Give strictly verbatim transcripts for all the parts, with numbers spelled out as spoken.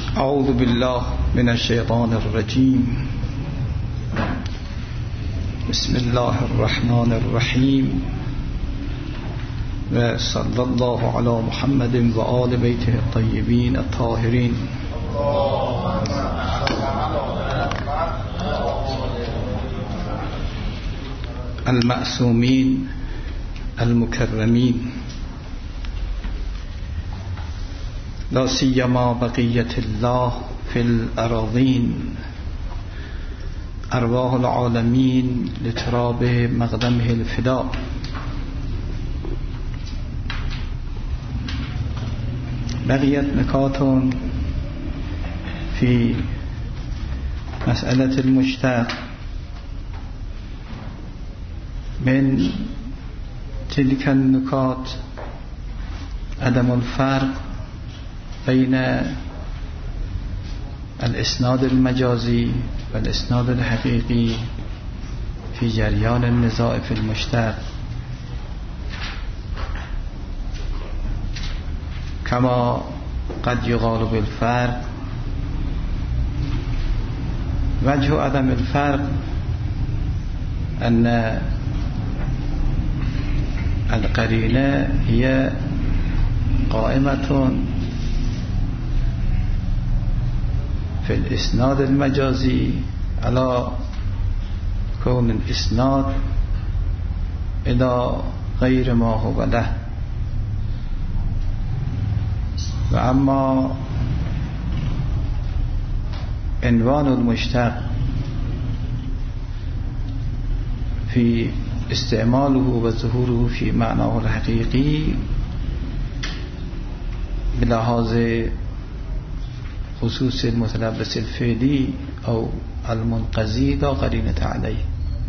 اعوذ بالله من الشیطان الرجیم. بسم الله الرحمن الرحیم و صلی الله علی محمد و آل بیته الطیبین الطاهرین. المعصومین المکرمین، لا سیما بقیت الله فی الاراضین، ارواح العالمین لتراب مقدمه الفداء. بقیت نکات في مسألة المشتق. من تلك النکات عدم الفرق بين الاسناد المجازي والاسناد الحقيقي في جريان النزاع في المشتق، كما قد يقال بالفرق. وجه عدم الفرق أن القرينة هي قائمة في الإسناد المجازي على كون الإسناد إلى غير ما هو له، وأما عنوان المشتق في استعماله وظهوره في معناه الحقيقي بلحاظ خصوص المتلبس الفعلي أو المنقضي لا قرينة عليه،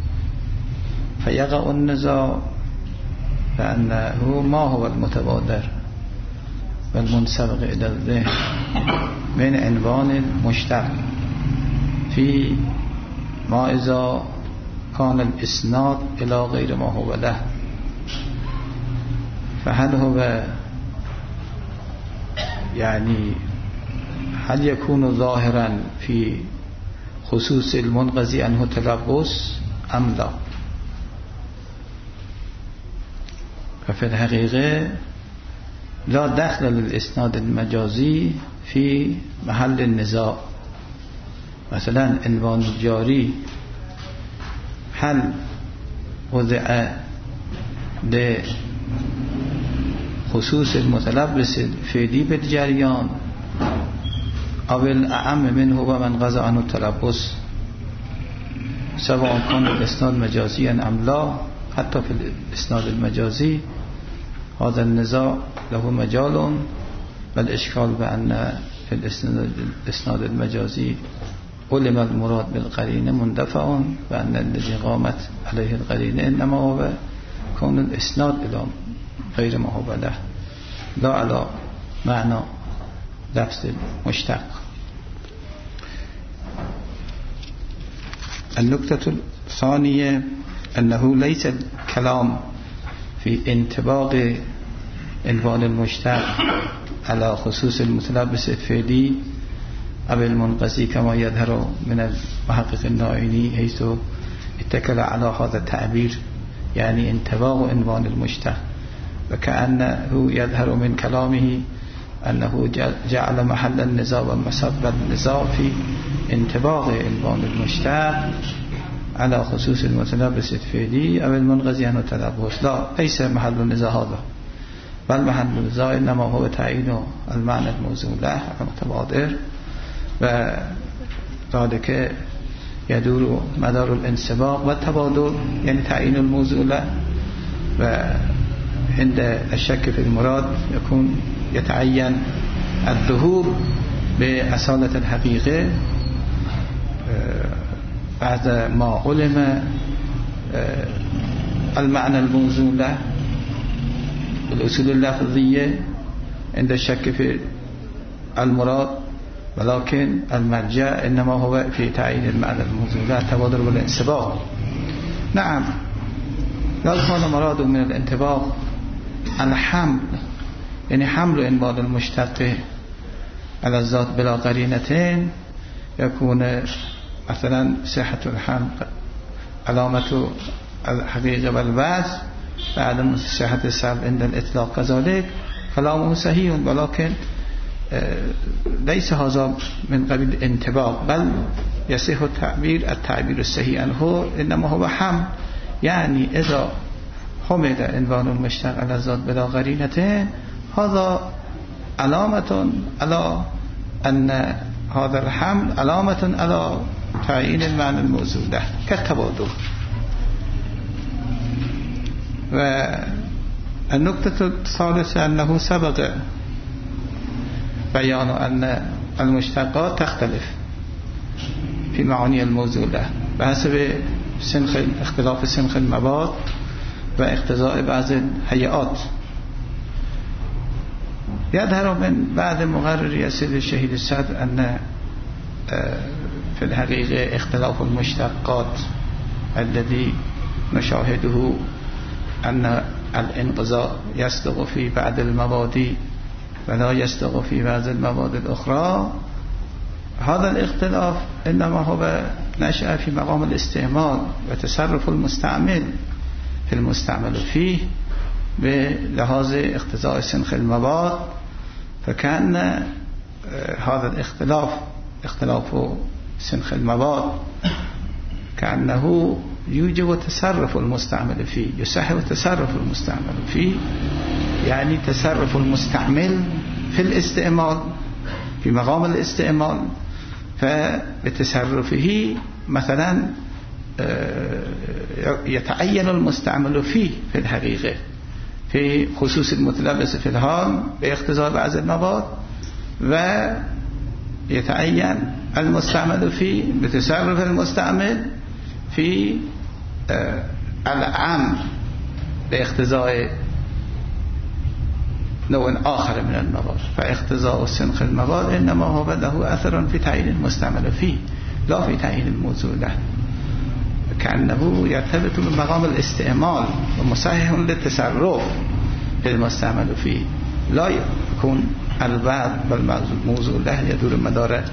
فيقع النزاع بأنه ما هو المتبادر والمنسبق إلى الذهن من عنوان المشتق في ما إذا كان الإسناد إلى غير ما هو له، فهل هو يعني هل يكون ظاهرا في خصوص المنقضي عنه تلبس أم لا؟ ففي الحقيقة لا دخل للإسناد المجازي في محل النزاع. مثلا عنوان الجاري هل وضع لخصوص المتلبس الفعلي بالجريان أو الأعم منه ومن قضى عنه التلبس، سواء كان الإسناد مجازيا أم لا؟ حتى في الإسناد المجازي هذا النزاع له مجال، والإشكال بأن في الإسناد المجازي علم المراد بالقرينة مندفع، وأن الذي قامت عليه القرينة إنما هو كون الإسناد إلى غير ما هو له، لا على معنى لفظ المشتق. النقطة الثانية أنه ليس الكلام في انطباق عنوان المشتق على خصوص المتلبس الفعلي أو المنقضي كما يظهر من المحقق النائني، حيث اتكل على هذا التعبير، يعني انطباق عنوان المشتق، وكأنه يظهر من كلامه أنه جعل محل النزاع ومسبب النزاع في انطباق عنوان المشتق على خصوص المتلبس الفعلي أو المنقضي عنه التلبس. لا، ليس محل النزاع هذا، بل محل النزاع إنما هو تعيين المعنى الموزون له المتبادر، وذلك يدور مدار الانسباق والتبادل، يعني تعيين الموزون له. وعند الشك في المراد يكون يتعين الظهور بأصالة الحقيقة بعد ما علم المعنى الموزون له بالأصول اللفظية عند الشك في المراد، ولكن المرجع إنما هو في تعيين المعنى الموزون له التبادر والانسباق. نعم، لو كان مراد من الانطباق الحمل، يعني حمل عنوان المشتق على الذات بلا قرينة يكون مثلا صحة الحمل علامة الحقيقة والبعث بعد صحة السبب عند الإطلاق كذلك كلامه صحيح، ولكن ليس هذا من قبيل انطباق، بل يصح التعبير التعبير الصحيح عنه إنما هو حمل. يعني إذا حمل عنوان المشتق على الذات بلا قرينة هذا علامة على أن هذا الحمل علامة على تعيين المعنى الموضوع له كالتبادل. والنقطة الثالثة أنه سبق بيان أن المشتقات تختلف في معاني الموضوع له بحسب سنخ اختلاف سنخ المباد واقتضاء بعض الهيئات. يظهر من بعد مقرر يسير الشهيد الصدر أن في الحقيقة اختلاف المشتقات الذي نشاهده أن الانقضاء يصدق في بعض المواد ولا يصدق في بعض المواد الأخرى، هذا الاختلاف إنما هو نشأ في مقام الاستعمال وتصرف المستعمل في المستعمل فيه بلحاظ اقتضاء سنخ المواد. فكان هذا الاختلاف اختلاف سنخ المواد كأنه يوجب تصرف المستعمل فيه، يصح تصرف المستعمل فيه، يعني تصرف المستعمل في الاستعمال في مقام الاستعمال، فبتصرفه مثلا يتعين المستعمل فيه في الحقيقة في خصوص المتلبس في الحال باقتضاء بعض المواد، ويتعين المستعمل فيه بتصرف المستعمل في العام باقتضاء نوع آخر من المواد. فاقتضاء سنخ المواد إنما هو له أثر في تعيين المستعمل فيه لا في تعيين الموضوع له، كأنه يرتبط بمقام الاستعمال ومصحح للتصرف المستعمل فيه، لا يكون البعض بالموضوع له يدور مدار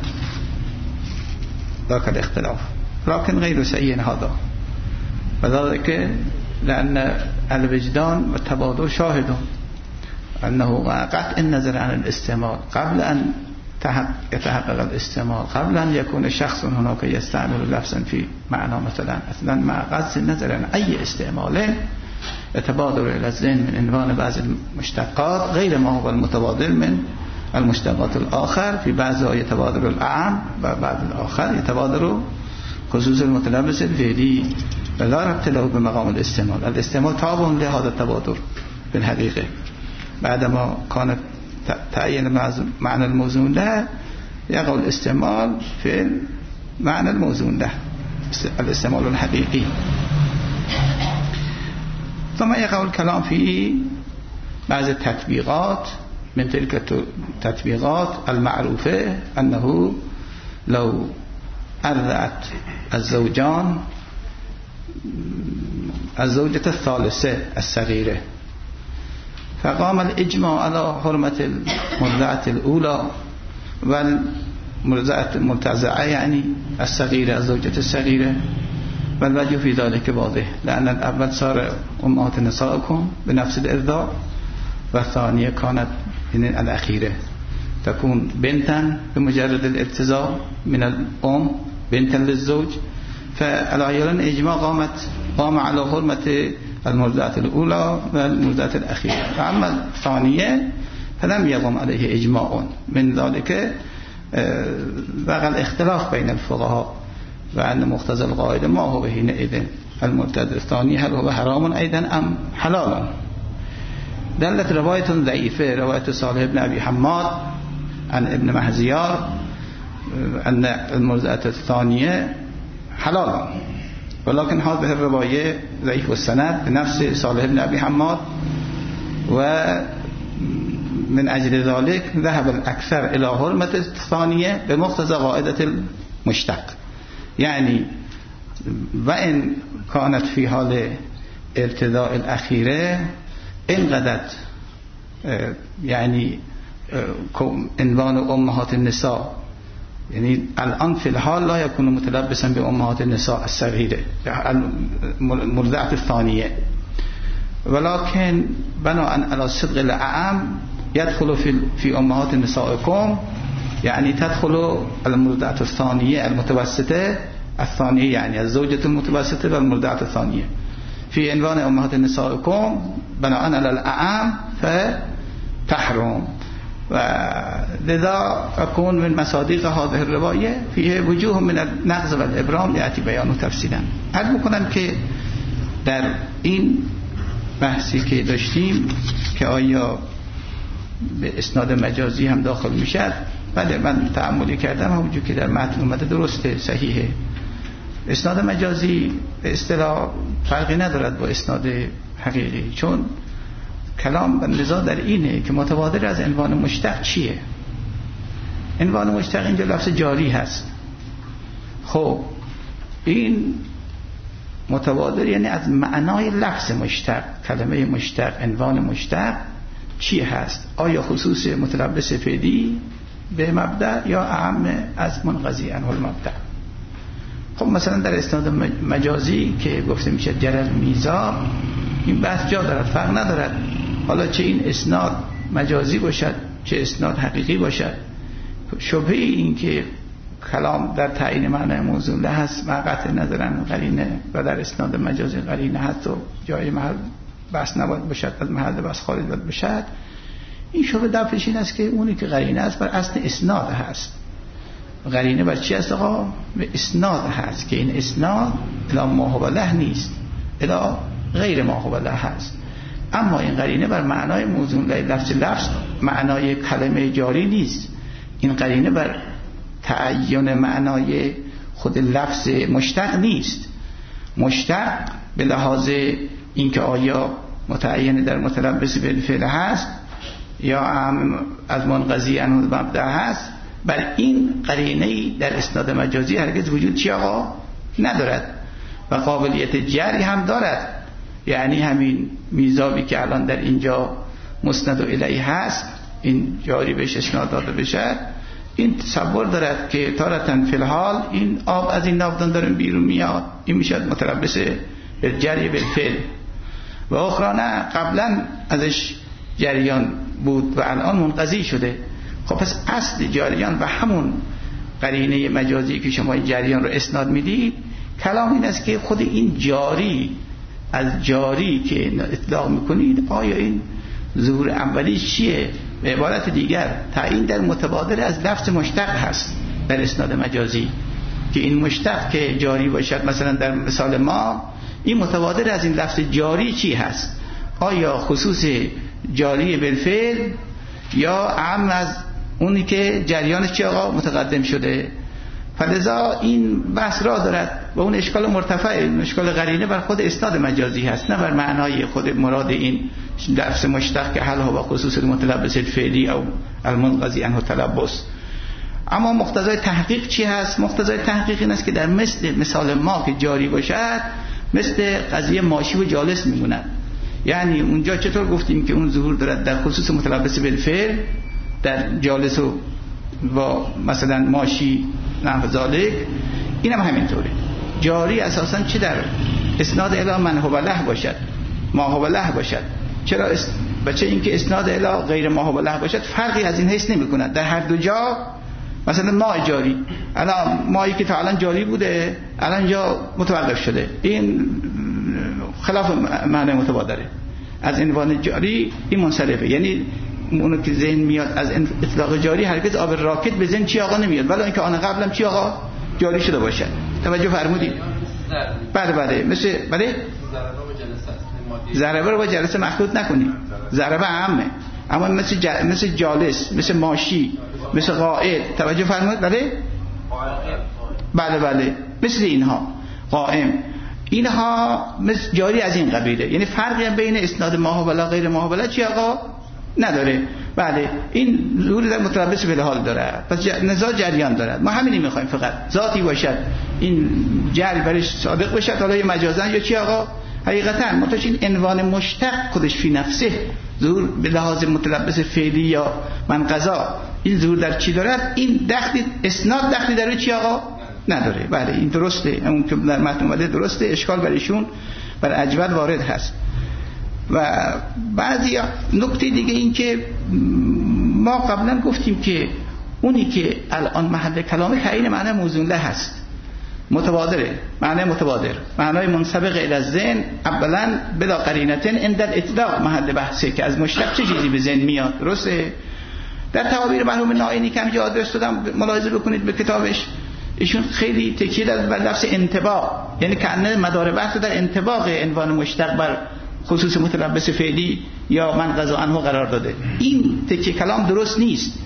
ذاك الاختلاف، لكن غير صحيح هذا، وذلك لأن الوجدان والتبادل شاهد أنه قطع النظر عن الاستعمال قبل أن يتحقق الاستعمال، قبل أن يكون شخص هناك يستعمل لفظا في معنى مثلا أصلا مع قصد النظر عن أي استعمال يتبادل إلى الذهن من عنوان بعض المشتقات غير ما هو المتبادل من المشتقات الآخر. في بعضها يتبادل الأعم وبعض الآخر يتبادل خصوص المتلبس الفعلي ولا ربط له بمقام الاستعمال. الاستعمال تابع لهذا التبادل في الحقيقة بعدما كانت تعيين معنى الموزون له يقع الاستعمال في معنى الموزون له الاستعمال الحقيقي، ثم يقع الكلام في بعض التطبيقات من تلك التطبيقات المعروفة أنه لو أرضعت الزوجان الزوجة الثالثة الصغيرة فقام الإجماع على حرمة المرضعة الأولى والمرضعة المرتزعة يعني الصغيرة الزوجة الصغيرة، والوجه في ذلك واضح لأن الأول صار أمهات نسائكم بنفس الإرضاع، والثانية كانت من الأخيرة تكون بنتا بمجرد الارتزاع من الأم بنتا للزوج. فالعيالان إجماع قامت قام على حرمة المرضعة الأولى والمرضعة الأخيرة، فأما الثانية فلم يقم عليه إجماع. من ذلك بقى الاختلاف بين الفقهاء وأن مقتضى القاعدة ما هو حينئذ المرتد الثاني هل هو حرام أيضا أم حلالا. دلت رواية ضعيفة رواية صالح بن أبي حماد عن ابن محزيار أن المرضعة الثانية حلالا، ولكن هذه الرواية ضعيف السند بنفس صالح بن أبي حماد، ومن أجل ذلك ذهب الأكثر إلى حرمة الثانية بمقتضى قاعدة المشتق، يعني وإن كانت في حال ارتداء الأخيرة انقضت يعني عنوان امهات النساء، یعنی الان فی الحال لا یکون متلبسا به امهات النساء الصغیره المرضعه الثانیه، ولكن بناء على صدق الاعم يدخل في في امهات نسائكم، يعني تدخل المرضعه الثانيه المتوسطه الثانيه، يعني الزوجه المتوسطه والمرضعه الثانيه في عنوان امهات نسائكم بناء على الاعم فتحرم. ولذا أكون من مصادق هذه الرواية فيه وجوه من النقض والإبرام يأتي بيان تفصيلا. عرض میکنم که در این بحثی که داشتیم که آیا به اسناد مجازی هم داخل میشد، بله من تأملی کردم همونجور که در متن اومده درسته، صحیحه. اسناد مجازی به اصطلاح فرقی ندارد با اسناد حقیقی، چون کلام و نزاع در اینه که متبادر از عنوان مشتق چیه. عنوان مشتق اینجا لفظ جاری هست. خب این متبادر یعنی از معنای لفظ مشتق، کلمه مشتق، عنوان مشتق چی هست؟ آیا خصوص متلبس فعلی به مبدأ یا اعم از منقضی عنه المبدأ؟ خب مثلا در اسناد مجازی که گفته میشه جرل میزا، این بحث جا دارد، فرق ندارد حالا چه این اسناد مجازی باشد چه اسناد حقیقی باشد. شبهه این که کلام در تعیین معنی موضوع هست و قطع نظرن قرینه و در اسناد مجازی قرینه هست و جای محل بحث نباید باشد، از محل بحث خارج باید باشد. این شبهه دفعش این است که اونی که قرینه است بر اصل اسناد هست. قرینه بر چی است آقا؟ به اسناد هست که این اسناد الا ما هو له نیست، الا غیر ما هو له هست. اما این قرینه بر معنای موضوع لفظ لفظ معنای کلمه جاری نیست. این قرینه بر تعین معنای خود لفظ مشتق نیست. مشتق به لحاظ اینکه آیا متعین در متلبس بالفعل هست یا هم از منقضی عنه المبدأ هست، بل این قرینه‌ای در اسناد مجازی هرگز وجود چی آقا ندارد و قابلیت جری هم دارد. یعنی همین میزابی که الان در اینجا مسند الیه هست، این جاری بهش اسناد داده بشه، این تصور دارد که تارتن فی الحال این آب از این ناودان داره بیرون میاد، این میشد متلبس به جری بالفعل، و اخرى نه قبلا ازش جریان بود و الان منقضی شده. خب پس اصل جریان و همون قرینه مجازی که شما این جریان رو اسناد میدید، کلام این است که خود این جاری از جاری که اطلاق میکنید آیا این ظهور اولی چیه؟ به عبارت دیگر تعیین در متبادر از لفظ مشتق هست در اسناد مجازی، که این مشتق که جاری باشد مثلا در مثال ما این متبادر از این لفظ جاری چی هست؟ آیا خصوص جاری بالفعل یا عام از اونی که جریانش چی آقا متقدم شده؟ فلذا این بحث را دارد و اون اشکال مرتفع، اون اشکال قرینه بر خود اسناد مجازی هست، نه بر معنای خود مراد این لفظ مشتق که حل هو خصوص المتلبس الفعلی او المنقضی عنه تلبس. اما مقتضای تحقیق چی هست؟ مقتضای تحقیق این است که در مثل مثال ما که جاری باشد مثل قضیه ماشی و جالس میموند. یعنی اونجا چطور گفتیم که اون ظهور دارد در خصوص متلبس بالفعل در جالس و و مثلا ماشی نحو ذالک، این هم همینطوره. جاری اساساً چه در اسناد الی من هو له باشد، ما هو له باشد. چرا اس... بچه این که اسناد الی غیر ما هو له باشد فرقی از این حیث نمی کند. در هر دو جا مثلا ما جاری، الان مایی که تا الان جاری بوده الان جا متوقف شده، این خلاف معنی متبادره. از عنوان جاری این منصرفه، یعنی اونو که ذهن میاد از اطلاق جاری هرگز آب راکت به ذهن چی آقا نمیاد، ولی اینکه آن قبلم چی آقا جاری شده باشه. توجه فرمودید؟ بله بله مثل بله ضربه رو با جلسه مخلوط نکنید، ضربه عامه، اما مثل ج... مثل جالس، مثل ماشی، مثل قائد، توجه فرمودید؟ بله بله بله مثل اینها قائم، اینها مثل جاری از این قبیله. یعنی فرقی بین اسناد ما و غیر ما و چی آقا نداره. بله این ظهور در متلبس به حال داره، پس نزاع جریان داره. ما همینی میخوایم، فقط ذاتی باشد این جری برش صادق باشد، حالا یا مجازن یا چی آقا حقیقتا متوجه این عنوان مشتق خودش فی نفسه ظهور به لحاظ متلبس فعلی یا من قضا این ظهور در چی دارد؟ این دخلی اسناد دخلی در چی آقا نداره. بله این درسته، اون که در متن اومده درسته، اشکال بر ایشون بر اجود وارد هست. و بعضی نکته دیگه این که ما قبلا گفتیم که اونی که الان محل کلام تعیین معنی موزون له هست، متبادره، معنی متبادر، معنای منسبق الی الذهن اولا بلا قرینتن عند الاطلاق محل بحثه که از مشتق چه چیزی به ذهن میاد. درسته؟ در تعابیر مرحوم نائینی که همینجا آدرس دادم ملاحظه بکنید به کتابش، ایشون خیلی تکیه داد بر لفظ انطباق، یعنی کأنه مدار بحث در انطباق عنوان مشتق بر خصوص متلبس فعلی یا من قضا عنه قرار داده. این تکیه کلام درست نیست،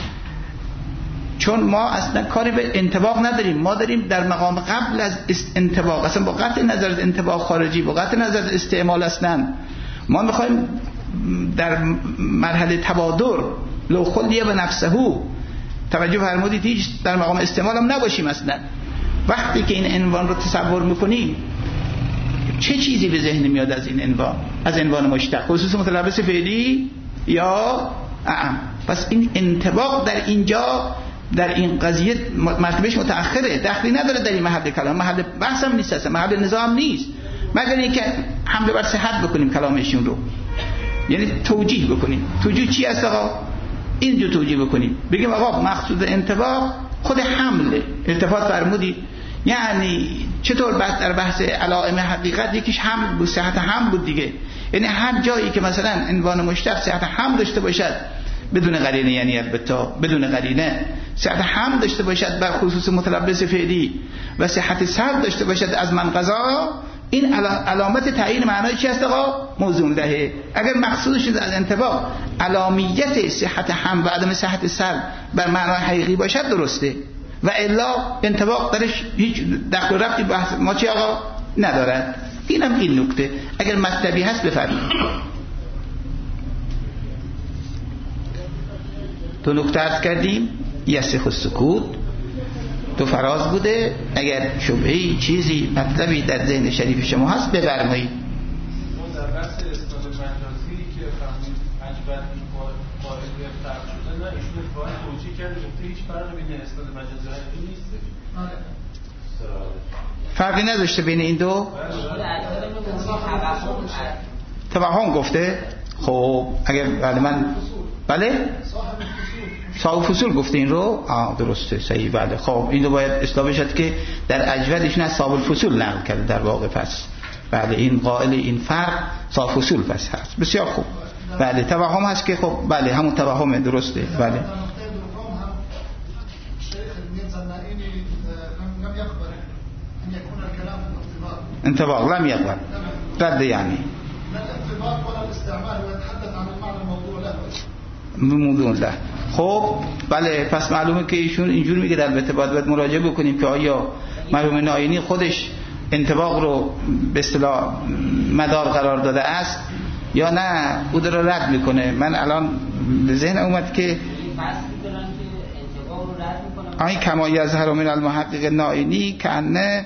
چون ما اصلا کاری به انطباق نداریم. ما داریم در مقام قبل از انطباق، اصلا با قطع نظر از انطباق خارجی، با قطع نظر از استعمال اصلا ما میخوایم در مرحله تبادر لو خلیه و نفسه توجه فرمودید هیچ در مقام استعمال هم نباشیم. اصلا وقتی که این عنوان رو تصور میکنیم چه چیزی به ذهن میاد از این عنوان، از عنوان مشتق خصوص متلبس فعلی یا اعم؟ پس این انطباق در اینجا در این قضیه مرتبهش متأخره، دخلی نداره در این محل کلام، محل بحث هم نیست، اصلا محل نزاع هم نیست، مگر اینکه حمله بر صحت بکنیم کلامشون رو، یعنی توجیه بکنیم. توجیه چی است آقا؟ اینجا توجیه بکنیم، بگیم آقا مقصود انطباق خود حمله. التفات فرمودید یعنی چطور بعد در بحث علائم حقیقت یکیش هم بود، صحت هم بود دیگه، یعنی هر جایی که مثلا عنوان مشتق صحت هم داشته باشد بدون قرینه، یعنی البته بدون قرینه صحت هم داشته باشد بر خصوص متلبس فعلی و صحت سلب داشته باشد از من قضا، این علامت تعیین معنای چی است آقا؟ موزون لهه. اگر مقصودش از انطباق علامیت صحت هم و عدم صحت سلب بر معنای حقیقی باشد درسته، و الا انطباق درش هیچ دخل و ربطی بحث ما چی آقا ندارد. اینم این نکته اگر مطلبی هست بفرمایید. دو نکته عرض کردیم، یصح السکوت دو فراز بوده، اگر شبهه‌ای چیزی مطلبی در ذهن شریف شما هست بفرمایید. در بحث اسناد مجازی که فهمید اجبر قائل به فرق شده، نه ایشون فاعل توجیه کرده گفته هیچ فرقی بین اسناد مجازی و حقیقی نیست. فرقی نداشته بین این دو؟ توهم گفته. خب اگر بله من بله صاحب فصول گفته این رو، آه درسته صحیح. بله خب این رو باید اصلاح بشد که در اجودشون از صاحب الفصول نقل کرده در واقع. پس بله این قائل این فرق صاحب فصول پس هست. بسیار خوب. بله توهم هست که خب بله همون توهمه درسته. بله انطباق لم يقبل رد يعني موضوع له. خب بله پس معلومه که ایشون اینجور میگه در البته باید, باید مراجعه بکنیم که آیا مرحوم نائینی خودش انطباق رو به اصطلاح مدار قرار داده است یا نه او رو رد میکنه. من الان به ذهن اومد که آی کما یظهر من المحقق نائینی کأنه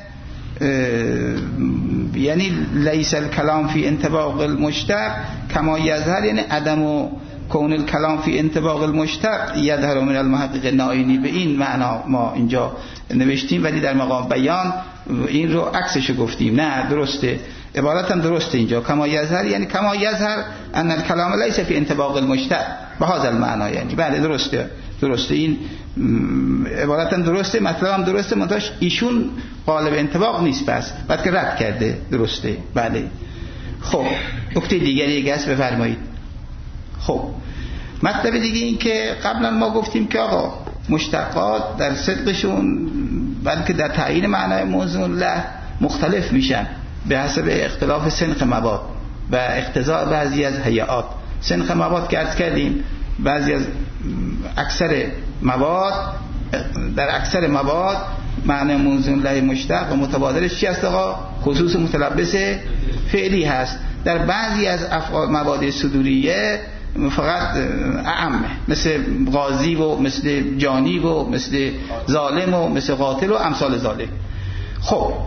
یعنی لیس الکلام فی انطباق المشتق کما یظهر، یعنی عدم و کون الکلام فی انطباق المشتق یظهر من المحقق نائینی. به این معنا ما اینجا نوشتیم، ولی در مقام بیان این رو عکسش گفتیم. نه درسته، عبارت هم درسته اینجا کما یظهر، یعنی کما یظهر ان الکلام لیس فی انطباق المشتق به هذا المعنی. یعنی بله درسته درسته این عبارت هم درسته، مطلب هم درسته، منتهاش ایشون قالب انطباق نیست پس بعد که رد کرده. درسته بله. خب نکته دیگری گست بفرمایید. خب مطلب دیگه این که قبلا ما گفتیم که آقا مشتقات در صدقشون بلکه در تعیین معنای موزون له مختلف میشن به حسب اختلاف سنخ مواد و اقتضاء بعضی از هیئات. سنخ مواد که عرض کردیم بعضی از اکثر مواد در اکثر مواد معنی موزون له مشتق و متبادلش چی است آقا؟ خصوص متلبس فعلی هست. در بعضی از افعال مواد صدوریه فقط اعمه، مثل غازی و مثل جانی و مثل ظالم و مثل قاتل و امثال ذالک. خب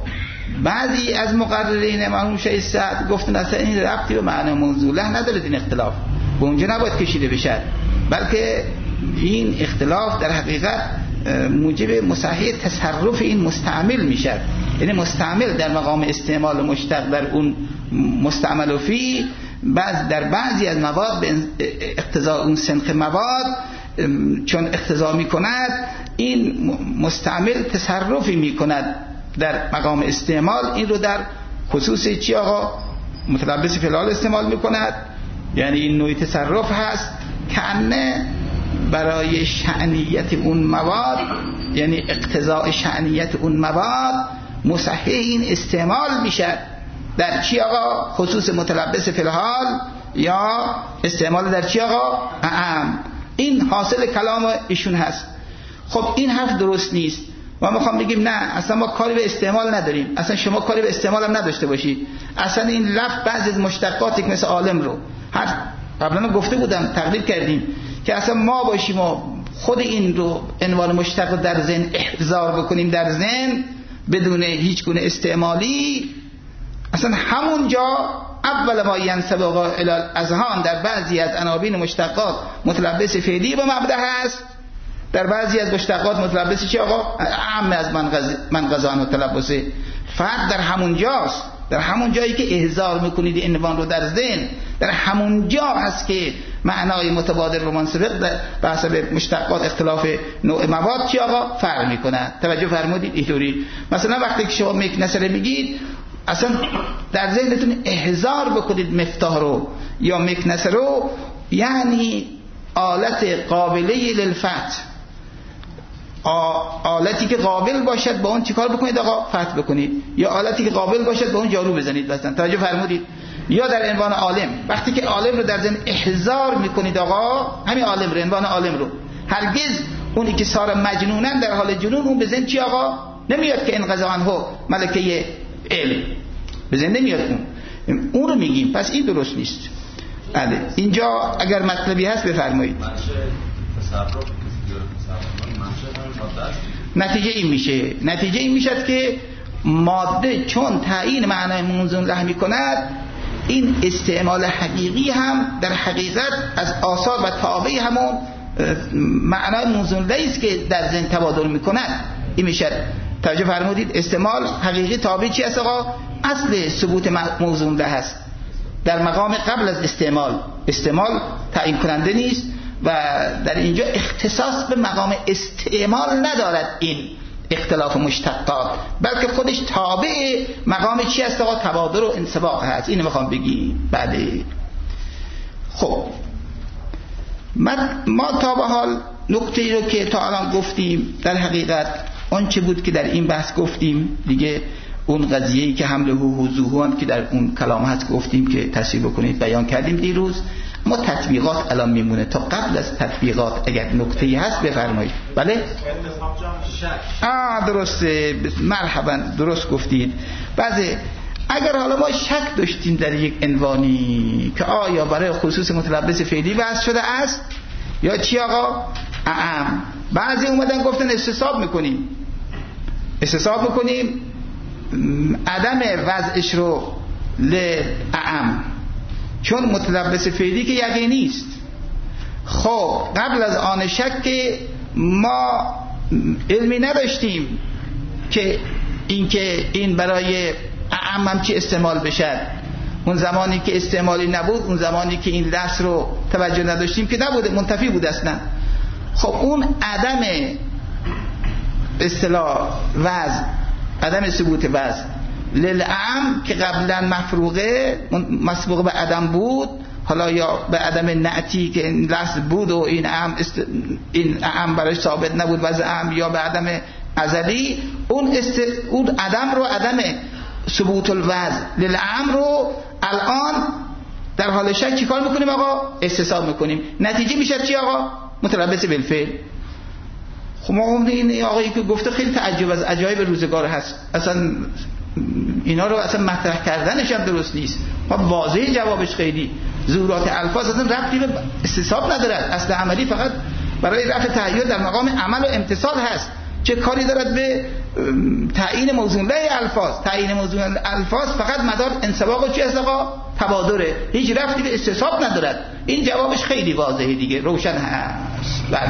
بعضی از مقررین مرحوم شیخ سعد گفتن اصلا این ربطی به معنی موضوع له نداره، این اختلاف به اونجا نباید کشیده بشه، بلکه این اختلاف در حقیقت موجب مصحح تصرف این مستعمل میشه، یعنی مستعمل در مقام استعمال مشتق در اون مستعمل فی بعض در بعضی از مواد به اقتضاء اون سنخ مواد چون اقتضا می کند این مستعمل تصرفی می کند در مقام استعمال، این رو در خصوص چی آقا متلبس فی الحال استعمال می کند، یعنی این نوع تصرف هست کأنه برای شأنیت اون مواد، یعنی اقتضاء شأنیت اون مواد مصحح این استعمال میشه در چی آقا خصوص متلبس فی الحال یا استعمال در چی آقا اعم. این حاصل کلام ایشون هست. خب این حرف درست نیست. ما میخوام بگیم نه اصلا ما کاری به استعمال نداریم، اصلا شما کاری به استعمال هم نداشته باشید، اصلا این لفظ بعضی از مشتقاتی که مثل عالم رو هر قبلا گفته بودم تقریر کردیم که اصلا ما باشیم و خود این رو عنوان مشتق رو در ذهن احضار بکنیم در ذهن بدون هیچ گونه استعمالی، اصلا همون جا اول ما ینسب الى الاذهان در بعضی از عناوین مشتقات متلبس فعلی به مبدا هست، در بعضی از مشتقات متلبس چی آقا اعم از من غزان و تلبسه. فرق در همون جاست، در همون جایی که احضار میکنید این عنوان رو در ذهن، در همون جا هست که معنای متبادل رو منسبق به حسب مشتقات اختلاف نوع مواد چی آقا فرق میکنه. توجه فرمودید اینطوری مثلا وقتی که شما مکنسره میگید اصلا در ذهنتون احضار بکنید مفتاح رو یا مکنسره رو، یعنی آلت قابله للفتح، آلتی که قابل باشد با اون چیکار بکنید آقا فتح بکنید، یا آلتی که قابل باشد با اون جارو بزنید مثلا. توجه فرمودید؟ یا در عنوان عالم وقتی که عالم رو در ذهن احضار میکنید آقا همین عالم رو عنوان عالم رو، هرگز اونی که سار مجنونن در حال جنون اون به ذهن چی آقا نمیاد که انقضا عنه ملکه علم به ذهن نمیاد، اون اون رو میگیم. پس این درست نیست. بله اینجا اگر مطلبی هست بفرمایید. نتیجه این میشه نتیجه این میشه که ماده چون تعیین معنای موزون له میکند، این استعمال حقیقی هم در حقیقت از آثار و تابع همون معنای موزون له است که در ذهن تبادل میکند. این میشه توجه فرمودید؟ استعمال حقیقی تابع چی است آقا؟ اصل ثبوت موزون له است در مقام قبل از استعمال. استعمال تعیین کننده نیست و در اینجا اختصاص به مقام استعمال ندارد این اختلاف مشتقات، بلکه خودش تابع مقام چی است آقا؟ تبادل و انسباق هست. اینو میخوام بگی. بله خب ما تا به حال نکته‌ای رو که تا الان گفتیم در حقیقت آن چه بود که در این بحث گفتیم دیگه، اون قضیه‌ای که حمله و حضوه هم که در اون کلام هست گفتیم که تصحیح بکنید بیان کردیم دیروز. ما تطبیقات الان میمونه، تا قبل از تطبیقات اگر نکته‌ای هست بفرمایید. بله آه درسته، مرحبا درست گفتید. بعضی اگر حالا ما شک داشتیم در یک عنوانی که آیا برای خصوص متلبس فعلی وضع شده است یا چی آقا اعم، بعضی اومدن گفتن استصحاب میکنیم استصحاب میکنیم عدم وضعش رو لأعم چون متلبس فعلی که یقینی است. خب قبل از آن شک که ما علمی نداشتیم که این که این برای اعم هم چی استعمال بشه. اون زمانی که استعمالی نبود، اون زمانی که این لفظ رو توجه نداشتیم که نبوده، منتفی بود اصلا. خب اون عدم اصطلاح وضع، عدم ثبوت وضع للعم که قبلا مفروغه مسبوق به عدم بود، حالا یا به عدم نعتی که این لفظ بود و این عم است... این عم براش ثابت نبود وضع عم، یا به عدم ازلی، اون است... اون عدم رو عدم ثبوت الوضع للعم رو الان در حال شک چیکار میکنیم آقا؟ استصحاب میکنیم. نتیجه میشه چی آقا؟ متلبس بالفعل. خب ما هم این آقایی که گفته خیلی تعجب از عجایب روزگار هست، اصلا اینا رو اصلا مطرح کردنش هم درست نیست. خب واضح جوابش خیلی زورات الفاظ اصلا ربطی به استصحاب ندارد. اصل عملی فقط برای رفع تحیید در مقام عمل و امتصال هست. چه کاری دارد به تعیین موضوع له الفاظ؟ تعیین موضوع الفاظ فقط مدار انسباق و چی است آقا؟ تبادره، هیچ رفتی به استصحاب ندارد. این جوابش خیلی واضحه دیگه، روشن هست. بله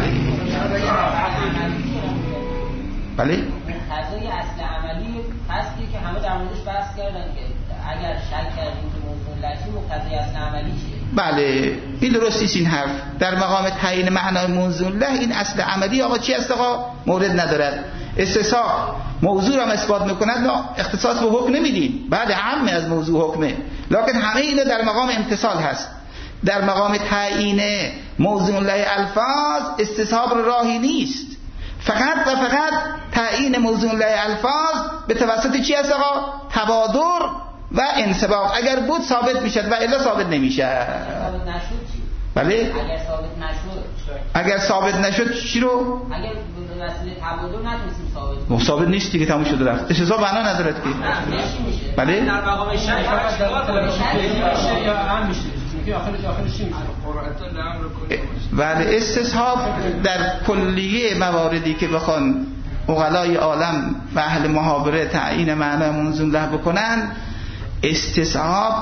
بله قضای اصل عملی هستی که همه در موردش بحث کردن که اگر شک کردیم که موضوع لفظی مقتضای اصل عملی چیه؟ بله این درست نیست این حرف. در مقام تعیین معنای موضوع له این اصل عملی آقا چی است آقا؟ مورد ندارد. استصحاب موضوع را اثبات میکند، ما اختصاص به حکم نمیدیم، بعد عام از موضوع حکمه، لکن همه اینا در مقام امتصال هست. در مقام تعیین موضوع له الفاظ استصحاب راهی نیست، فقط و فقط تعیین موضوع له الفاظ به توسط چی است آقا؟ تبادر و انسباق. اگر بود ثابت میشد و الا ثابت نمیشه. ثابت نشد چی؟ بله اگر ثابت نشد اگر ثابت نشد چی رو؟ اگر به وسیله تبادر نتونستیم ثابت کنیم ثابت نیست دیگه، تموم شده رفت. استصحاب معنا ندارد که. بله در مقام شک فقط در مقام شک یا هم میشه که آخرش آخرش چی میشه؟ قرائت الامر کلی. بله استصحاب در کلیه مواردی که بخوان عقلای عالم و اهل محاوره تعیین معنای موضوع له بکنن، استصحاب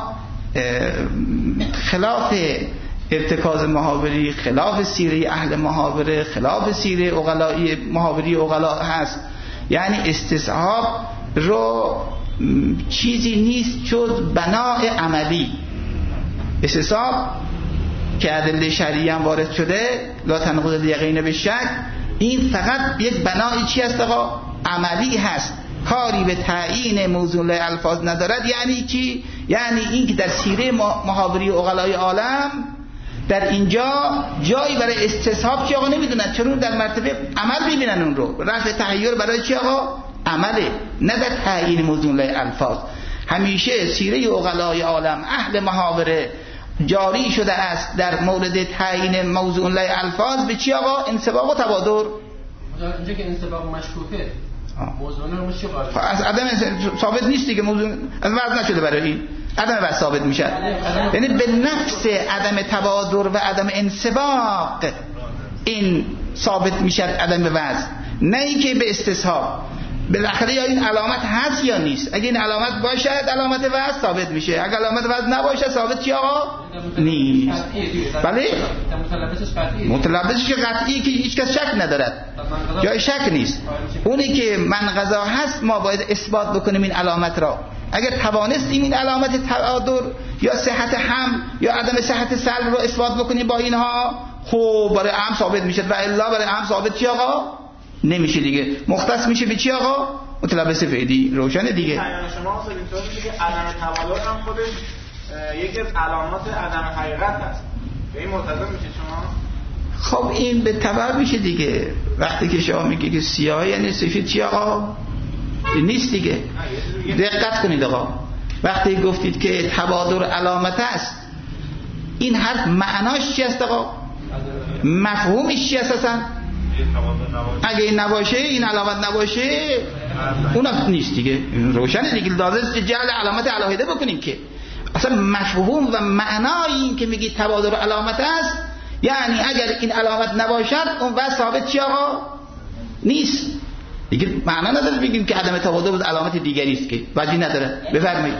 خلاف ارتکاز محاوری، خلاف سیره اهل محاوره، خلاف سیره عقلای محاوری عقلا هست. یعنی استصحاب رو چیزی نیست جز بنای عملی. استصحاب که ادله شرعی هم وارد شده، لا تنقض الیقین بالشک، این فقط یک بنای چی است آقا؟ عملی هست، کاری به تعیین موضوع له الفاظ ندارد. یعنی چی؟ یعنی این که در سیره محاوری عقلای عالم در اینجا جایی برای استصحاب چی آقا نمیدونن، چرا در مرتبه عمل ببینن اون رو. رفع تحیر برای چی آقا؟ عمله، نه در تعیین موضوع له الفاظ. همیشه سیره عقلای عالم اهل محاوره جاری شده است در مورد تعیین موضوع له الفاظ به چی آقا؟ انسباق و تبادر. اینجا که انسباق مشکوکه موضوع رو میشه قابل از عدم ثابت نیست دیگه، موضوع از وضع نشده برای این عدم وضع ثابت میشه. یعنی به نفس عدم تبادر و عدم انسباق این ثابت میشه عدم وضع، نه اینکه به استصحاب. بالاخره یا این علامت هست یا نیست. اگه این علامت باشد علامت وضع ثابت میشه، اگه علامت وضع نباشه ثابت چی آقا؟ نیست. بله متلبسش قطعی، متلبسش که قطعی که هیچ کس شک ندارد، جای شک نیست. اونی که من قضا هست ما باید اثبات بکنیم این علامت را. اگر توانستیم این علامت تعادل یا صحت هم یا عدم صحت سلب رو اثبات بکنیم با اینها، خب برای هم ثابت میشه و الا برای هم ثابت چی آقا؟ نمیشه دیگه. مختص میشه به چی آقا؟ متلبس فعلی. روشنه دیگه. شما اصلا اینطور میگه که عدم تبادر هم خودش یکی از علامات عدم حقیقت هست. به این ملتزم میشه شما؟ خب این به تبع میشه دیگه. وقتی که شما میگه که سیاه یعنی سفید چی آقا؟ نیست دیگه. دقت کنید آقا، وقتی گفتید که تبادر علامت است، این حرف معناش چی است آقا؟ مفهومش چی است اصلا؟ اگه این نباشه، این علامت نباشه، اونم نیست دیگه. روشنه دیگه. لازم جعل علامت علاهده بکنیم که اصلا مفهوم و معنای این که میگی تبادر علامت است، یعنی اگر این علامت نباشد اون واسه ثابت چی آقا؟ نیست دیگه. معنا نداره بگیم که عدم تبادر بود علامت دیگری است که وجهی نداره. بفرمایید.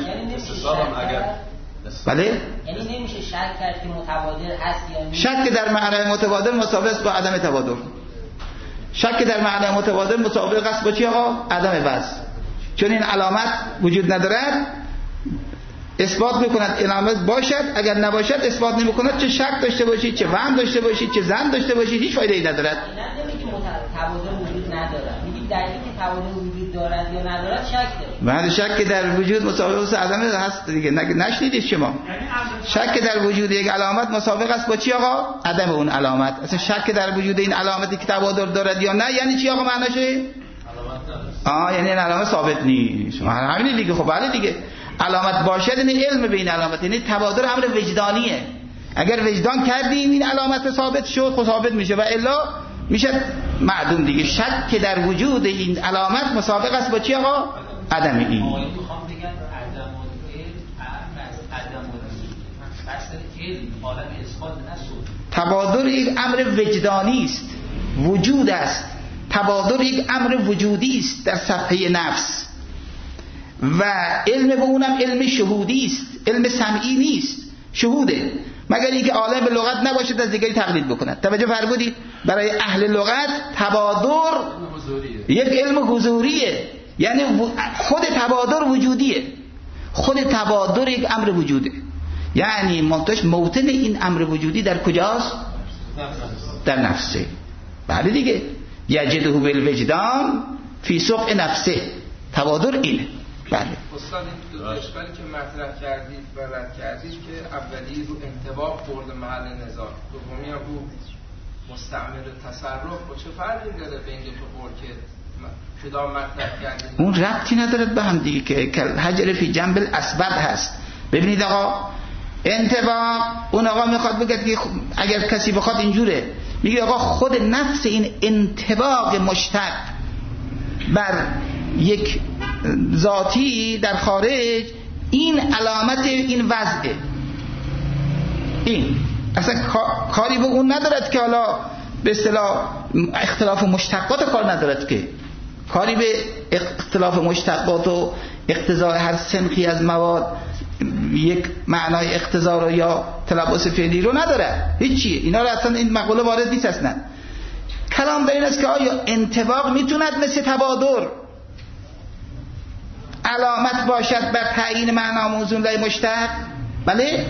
بله؟ یعنی نمیشه شک کرد که متبادر هست یا نیست. شک در معنای متبادر مساوی است با عدم تبادر. شک در معنای متبادر مساوی است با چی آقا؟ عدم وصل. چون این علامت وجود ندارد اثبات میکند علامت باشد، اگر نباشد اثبات نمیکند. چه شک داشته باشید، چه وهم داشته باشید، چه ظن داشته باشید، هیچ فایده ای ندارد. نه نمیگه تبادر وجود ندارد، میگه در اینکه تبادر وجود دارد یا ندارد شک داره. بعد شک در وجود مساوی است عدم هست دیگه. نشنیدید شما؟ شک در وجود یک علامت مساوی است با چی آقا؟ عدم اون علامت. اصلا شک در وجود این علامتی که تبادر دارد یا نه یعنی چی آقا معناشه؟ آه یعنی این علامت ثابت نیست. همین دیگه. خب بله دیگه. علامت باشد این علم به این علامت، یعنی تبادر امر وجدانیه. اگر وجدان کردیم این علامت ثابت شد، خود ثابت میشه و الا میشه معدوم دیگه. شک که در وجود این علامت مسابق است با چی آقا؟ عدم این. میخوام بگم عدم العلم، تبادر یک امر وجدانی است، وجود است. تبادر یک امر وجودی است در صفحه نفس و علم به اونم علم شهودی است، علم سمعی نیست، شهوده، مگر اینکه عالم به لغت نباشد از دیگری تقلید بکند. توجه فرمودید؟ برای اهل لغت تبادر یک علم حضوریه، یعنی خود تبادر وجودیه، خود تبادر یک امر وجوده. یعنی منتش موطن این امر وجودی در کجاست؟ در نفسه. بله دیگه، یجده بالوجدان فی سوق نفسه، تبادر اینه. بله استاد این دو اشکالی که مطرح کردید و رد کردید که اولی رو انطباق خورد محل نزاع، دومی هم رو مستعمل تصرف، با چه فرقی داره بین دو تا قول که کدام مطرح کردید؟ اون ربطی ندارد به هم دیگه، که حجر فی جنب الاسبب هست. ببینید آقا، انطباق اون آقا میخواد بگه که اگر کسی بخواد اینجوره، میگه آقا خود نفس این انطباق مشتق بر یک ذاتی در خارج، این علامت این وضعه، این اصلا کاری به اون ندارد که حالا به اصطلاح اختلاف مشتقات کار ندارد، که کاری به اختلاف مشتقات و اقتضای هر سنخی از مواد یک معنای اقتضا رو یا تلبس فعلی رو نداره، هیچیه. اینا رو اصلا این مقوله وارد نیست اصلا. کلام در این است که آیا انطباق میتوند مثل تبادر علامت باشد بر تعیین معنا موضوع لای مشتق؟ بله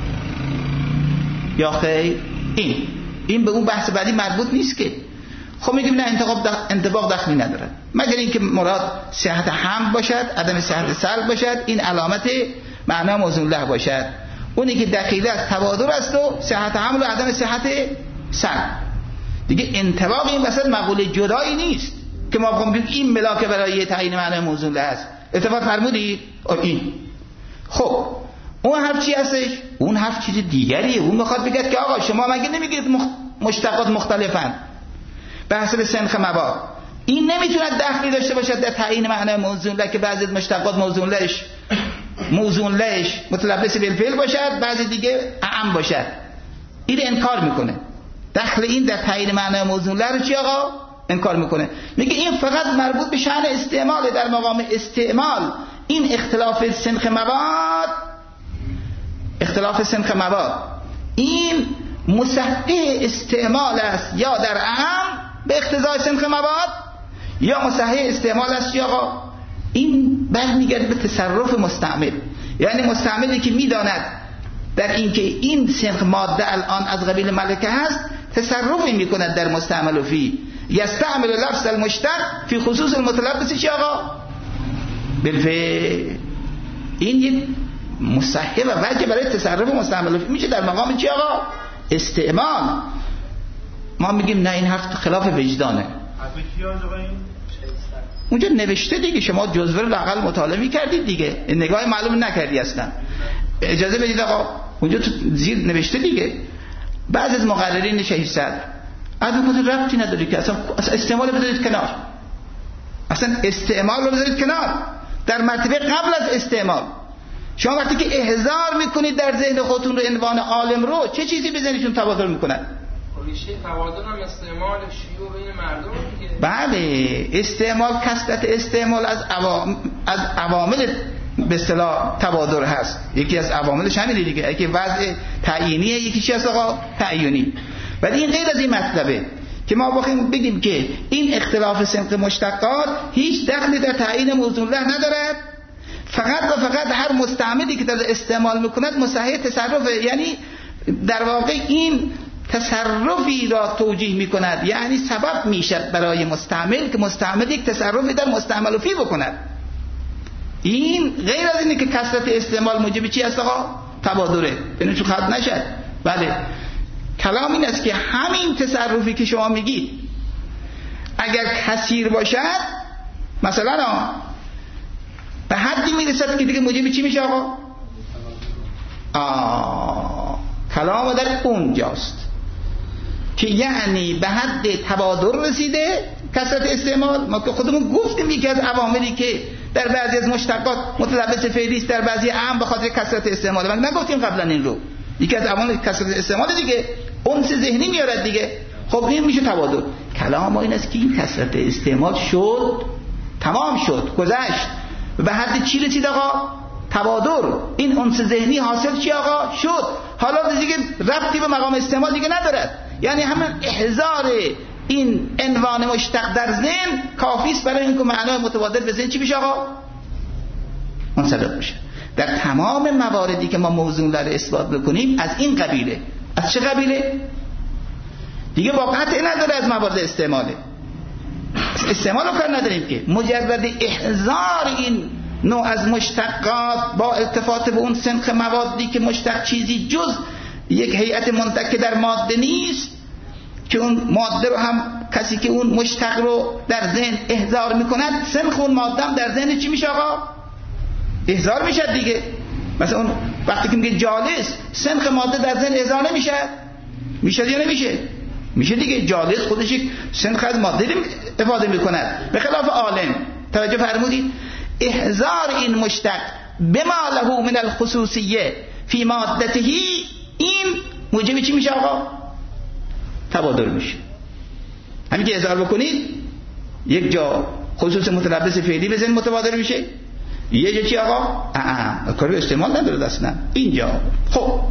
یا خیر؟ این این به اون بحث بعدی مربوط نیست که. خب میگیم نه، انطباق دخ... انطباق دخلی نداره، مگر اینکه مراد صحت حمل باشد، عدم صحت سلب باشد، این علامت معنا موضوع له باشد. اونی که دخیله از تبادر است و صحت حمل و عدم صحت سلب. دیگه انطباق این وسط مقوله جدایی نیست که ما بگیم این ملاک برای تعیین معنای موضوع له است. اتفاق فرمودید؟ این خب اون حرف چی هستش؟ اون حرف چیز دیگریه. اون میخواد بگه که آقا شما مگه نمیگید مشتقات مختلفن به حسب سنخ مواد، این نمیتونه دخلی داشته باشد در تعیین معنای موضوع له که بعضی مشتقات موضوع لهش موضوع لهش متلبس بالفعل باشد، بعضی دیگه اعم باشد. این انکار میکنه. دخل این در تعیین معنای موضوع له رو چی آقا؟ انکار میکنه. میگه این فقط مربوط به شأن استعمال. در مقام استعمال این اختلاف سنخ مواد، اختلاف سنخ مواد این مصحح استعمال است، یا در عام به اقتضای سنخ مواد، یا مصحح استعمال است یا آقا این برمیگرده به تصرف مستعمل. یعنی مستعملی که میداند در اینکه این سنخ ماده الان از قبیل ملکه هست، تصرفی میکند در مستعمل فی، یستعمل لفظ المشتق فی خصوص المتلبس چی آقا؟ بالفعل. این یک مصحح و وجه برای تصرف مستعمل فی میشه در مقام چی آقا؟ استعمال. ما میگیم نه، این حرف خلاف وجدانه. اونجا نوشته دیگه، شما جزوه رو لااقل مطالعه می‌کردید دیگه، نگاه معلوم نکردی اصلا. اجازه بدید آقا، اونجا تو زیر نوشته دیگه. بعضی از مقررین شهید صدر از اون ربطی نداره که اصلا استعمال بذارید کنار، اصلا استعمال رو بذارید کنار در مرتبه قبل از استعمال. شما وقتی که احضار میکنید در ذهن خودتون رو عنوان عالم رو، چه چیزی بزنیدشون تبادر میکنن؟ ریشه تبادر هم استعمال شیوع بین مردم دیگه. بله، استعمال، کثرت استعمال از عوام از عوامل به اصطلاح تبادر هست. یکی از عواملش همینه دیگه، یکی وضع تعیینیه، یکی چی هست آقا؟ تعیینی. ولی این غیر از این مطلبه که ما بخوایم بگیم که این اختلاف سنخ مشتقات هیچ دخلی در تعیین موضوع له ندارد، فقط و فقط هر مستعملی که در استعمال میکند مصحح تصرفه. یعنی در واقع این تصرفی را توجیه میکند، یعنی سبب میشد برای مستعمل که مستعمل یک تصرفی در مستعمل فی بکند. این غیر از اینه که کثرت استعمال موجب چی است آقا؟ تبادره. اینو چون خط نشد. بله، کلام این است که همین تصرفی که شما میگید اگر کثیر باشد، مثلا به حدی میرسد که دیگه موجب چی میشه آقا؟ آه کلام در اونجاست که یعنی به حد تبادر رسیده کثرت استعمال. ما که خودمون گفتیم یکی از عواملی که در بعضی از مشتقات متلبس فعلی است، در بعضی عام به خاطر کثرت استعمال. من نگفتیم قبلا این رو، یکی از عوامل کثرت استعمال دیگه انس ذهنی میارد دیگه. خب این میشه تبادر. کلام ما این است که این کثرت استعمال شد، تمام شد، گذشت، به حد چی رسید آقا؟ تبادر. این انس ذهنی حاصل چی آقا؟ شد. حالا دیگه ربطی به مقام استعمال دیگه ندارد. یعنی همین احضار این عنوان مشتق در ذهن کافی است برای اینکه معنای متبادل به ذهن چی بشه آقا؟ منصرف بشه. در تمام مواردی که ما موضوع داره اثبات بکنیم از این قبیله. از چه قبیله؟ دیگه واقعیت نداره از موارد استعماله. استعمال رو کار نداریم که مجرد احضار این نوع از مشتقات با التفات به اون سنخ موادی که مشتق چیزی جز یک هیئت منتک در ماده نیست، که اون ماده رو هم کسی که اون مشتق رو در ذهن احضار میکند سنخ اون ماده هم در ذهن چی میشه آقا؟ احضار میشه دیگه. مثلا اون وقتی که میگه جالس، سنخ ماده در ذهن احضار نمیشه؟ میشه یا نمیشه؟ میشه دیگه. جالس خودش یک سنخ از ماده افاده میکند، به خلاف عالم. توجه فرمودید؟ احضار این مشتق بما له من الخصوصیه فی مادته، این موجب چی میشه آقا؟ تبادر میشه. همین که احضار بکنید یک جا خصوص متلبس فعلی به ذهن متبادر میشه، یه جا چی آقا؟ آه کاری استعمال نداره اصلا اینجا. خب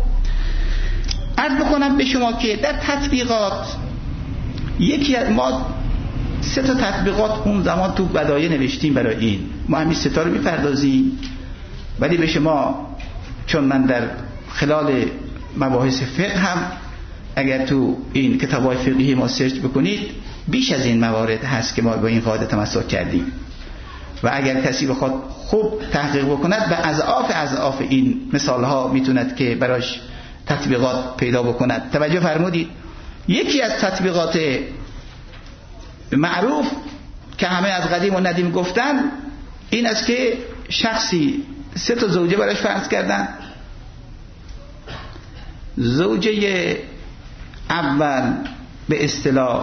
عرض بکنم به شما که در تطبیقات یکی از ما سه تا تطبیقات اون زمان تو بدایع نوشتیم برای این، ما همین سه تا رو میپردازیم، ولی به شما چون من در خلال مباحث فقه هم اگر تو این کتاب‌های فقهی ما سرچ بکنید بیش از این موارد هست که ما با این قاعده تمسک کردیم و اگر کسی بخواد خوب تحقیق بکند به اضعاف اضعاف این مثالها میتوند که براش تطبیقات پیدا بکند. توجه فرمودید؟ یکی از تطبیقات معروف که همه از قدیم و ندیم گفتن این است که شخصی سه تا زوجه براش فرض کردن. زوجه اول به اصطلاح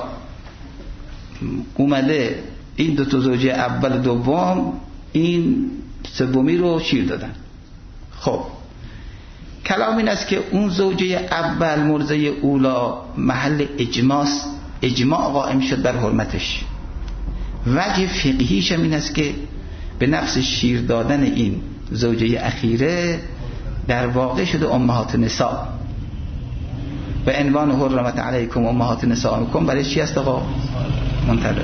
اومده این دو تا زوجه اول و دوم این سومی رو شیر دادن. خب کلام این است که اون زوجه اول مرزه اولا محل اجماع اجماع قائم شد در حرمتش. وجه فقهیش هم این است که به نفس شیر دادن این زوجه اخیره در واقع شده امهات نساء به عنوان حرمت علیکم امهات نسائکم. برای چی است آقا؟ منطبقه.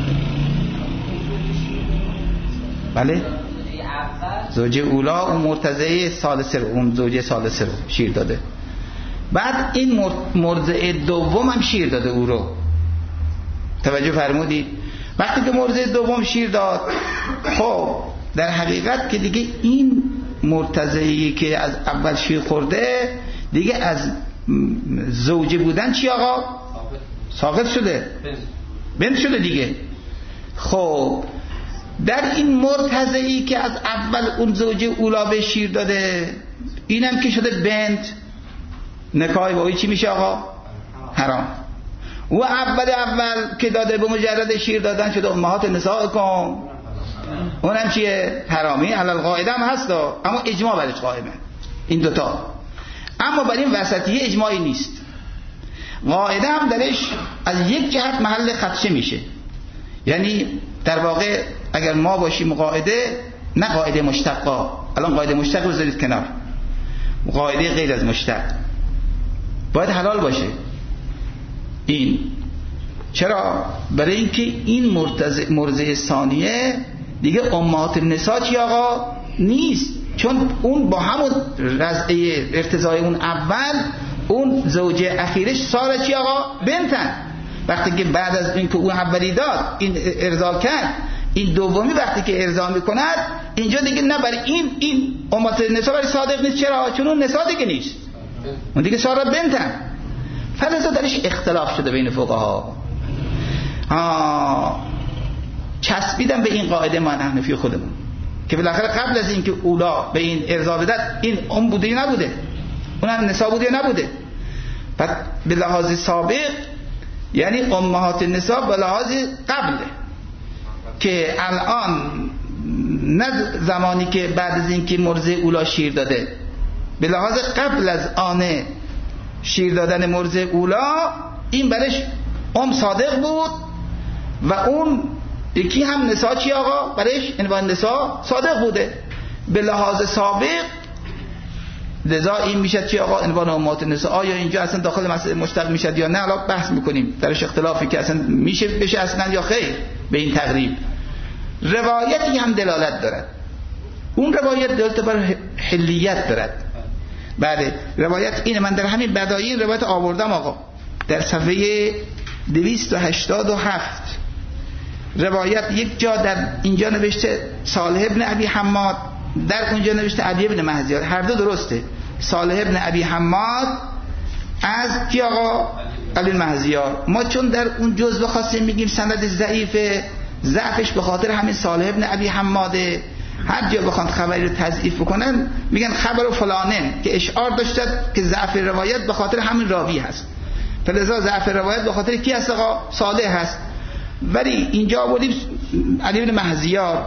بله زوجه اولا اون مرتضعه ثالثه رو، اون زوجه ثالثه رو شیر داده. بعد این مرضعه دوم هم شیر داده او رو. توجه فرمودید؟ وقتی که مرضعه دوم شیر داد، خب در حقیقت که دیگه این مرتضعه‌ای که از اول شیر خورده دیگه از زوجه بودن چی آقا؟ ساقط شده، بنت شده دیگه. خب در این مرتضعی که از اول اون زوجه اولا به شیر داده اینم که شده بنت، نکاح با چی میشه آقا؟ حرام. و اول اول که داده به مجرد شیر دادن شده امهات نسائکم، اونم چیه؟ حرامی. علل قاعده هم هست اما اجماع برش قائمه این دوتا. اما بر این وسطیه اجماعی نیست، قاعده هم درش از یک جهت محل خدشه میشه. یعنی در واقع اگر ما باشیم قاعده، نه قاعده مشتقا، الان قاعده مشتق رو زدید کنار، قاعده غیر از مشتق باید حلال باشه. این چرا؟ برای اینکه این مرضعه ثانیه دیگه امهات النساء چی آقا؟ نیست، چون اون با همون رضعه ارتضای اون اول اون زوجه اخیرش ساره چی آقا؟ بنتن. وقتی که بعد از اینکه اون اولی داد این ارضا کرد، این دومی وقتی که ارضا میکند اینجا دیگه نه برای این این امهات النساء برای صادق نیست. چرا؟ چون اون نساء دیگه نیست، اون دیگه ساره بنتن. فلذا درش اختلاف شده بین فقها. ها چسبیدن به این قاعده ما حنفی خودمون که بالاخره قبل از اینکه اولا به این ارضا بدن این ام بوده یا نبوده، اونم نساء بوده یا نبوده. بعد به لحاظ سابق یعنی امهات النساء به لحاظ قبل که الان نه زمانی که بعد از اینکه مرضعه اولا شیر داده، به لحاظ قبل از آن شیر دادن مرضعه اولا این برش ام صادق بود و اون یکی هم نساء چی آقا؟ برایش عنوان نساء صادق بوده به لحاظ سابق، لذا این میشه چی آقا؟ عنوان امهات نساء. آیا اینجا اصلا داخل مسئله مشتق میشد یا نه؟ الان بحث میکنیم درش، اختلافی که اصلا میشه بشه اصلا یا خیر به این تقریب. روایتی هم دلالت دارد، اون روایت دلالت بر حلیت دارد. بله روایت اینه، من در همین بدایین روایت آوردم آقا در صفحه دویست و هشتاد و هفت. روایت یک جا در اینجا نوشته صالح ابن ابی حماد، در اونجا نوشته علی ابن مهزیار، هر دو درسته. صالح ابن ابی حماد از کی آقا؟ علی مهزیار. ما چون در اون جزء خواستیم میگیم سند ضعیفه، ضعفش به خاطر همین صالح ابن ابی حماده. هر جا بخوان خبری رو تضعیف بکنن میگن خبر فلانه که اشعار داشته که ضعف روایت به خاطر همین راوی هست، فلذا ضعف روایت به خاطر کی هست آقا؟ صالح هست. ولی اینجا بودیم علی بن مهزیار،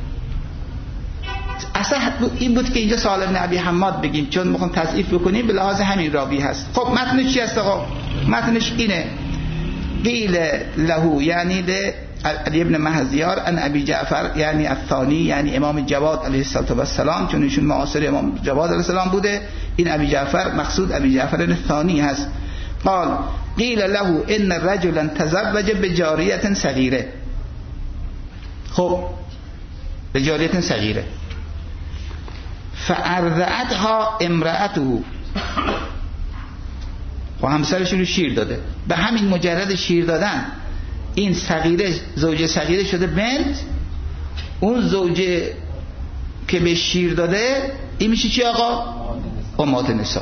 اصلا این بود که اینجا صالح بن ابی حماد بگیم چون میخوام تضعیف بکنیم به لحاظ همین راوی هست. خب متنش چی هست آقا؟ متنش اینه، قیل له یعنی ده علی بن مهزیار ان ابی جعفر یعنی الثانی، یعنی امام جواد علیه السلام، چون ایشون معاصر امام جواد علیه السلام بوده. این ابی جعفر مقصود ابی جعفر الثانی هست. قال قیل له ان رجلا تزوج بجاریه صغیره. خب بجاریه صغیره فارضعتها امرأته، خب همسرشون رو شیر داده، به همین مجرد شیر دادن این صغیره زوجه صغیره شده بنت، اون زوجه که به شیر داده این میشه چی آقا؟ امهات نساء.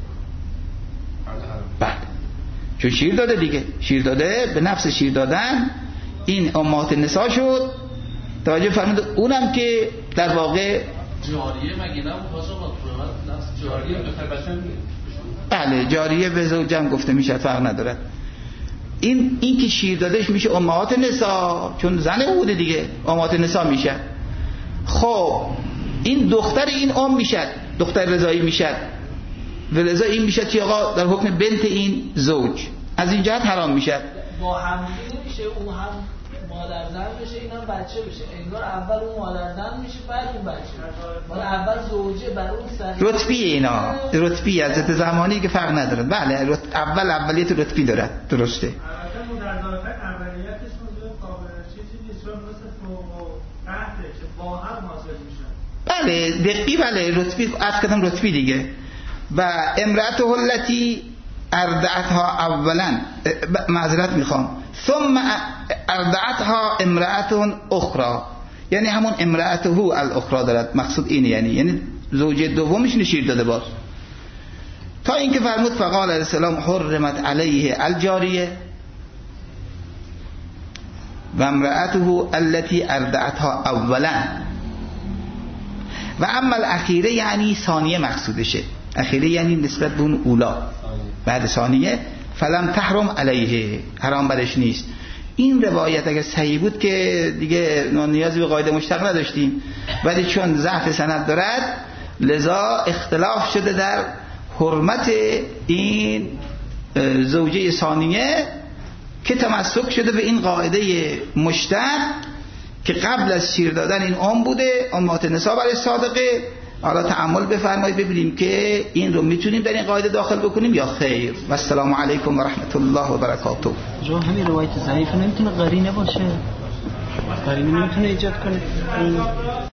بله چون شیر داده دیگه، شیر داده به نفس شیر دادن این امهات نساء شد. توجه فرمود. اونم که در واقع جاریه مگه نه واسه نفس جاریه به بچن، بله جاریه به زوجم گفته میشه، فرق نداره. این این که شیر دادش میشه امهات نساء چون زن بوده دیگه، امهات نساء میشه. خب این دختر این ام میشه، دختر رضایی میشه، ولذا این میشه چی آقا؟ در حکم بنت این زوج، از این جهت حرام میشه. با همدیگه نمیشه اون هم مادر زن بشه این هم بچه بشه، انگار اول اون مادر زن میشه بعد اون بچه، ولی اول زوجه بر اون سر رتبی اینا، رتبی از زمانی که فرق نداره. بله رت... اول اولیت رتبی داره، درسته. البته مدرزاتن اولیتش موضوع قابل چیزی نیست، چون مثل فوق و تحته که با هم حاصل میشن. بله دقیقی، بله رتبی از کدام رتبی دیگه. و امرأته التي اردعتها اولا، معذرت میخوام، ثم اردعتها امرأة اخرى، یعنی همون امرأته الاخرى دارد، مقصود اینه، یعنی یعنی زوجه دومش نشیر داده باز. تا اینکه فرمود فقال علیه السلام حرمت علیه الجاریه و امرأته التي اردعتها اولا و اما الاخیره یعنی ثانیه مقصودشه، اخیره یعنی نسبت به اون اولا بعد ثانیه، فلم تحرم علیه، حرام برش نیست. این روایت اگر صحیح بود که دیگه نیازی به قاعده مشتق نداشتیم، ولی چون ضعف سند دارد لذا اختلاف شده در حرمت این زوجه ثانیه که تمسک شده به این قاعده مشتق که قبل از شیر دادن این ام بوده، امهات نساء برای صادقه. حالا تأمل بفرمایید ببینیم که این رو میتونیم در این قاعده داخل بکنیم یا خیر. و السلام علیکم و رحمت الله و برکاته. جو همین روایت ضعیف نمیتونه قرینه باشه، قرینه نمیتونه ایجاد کنه.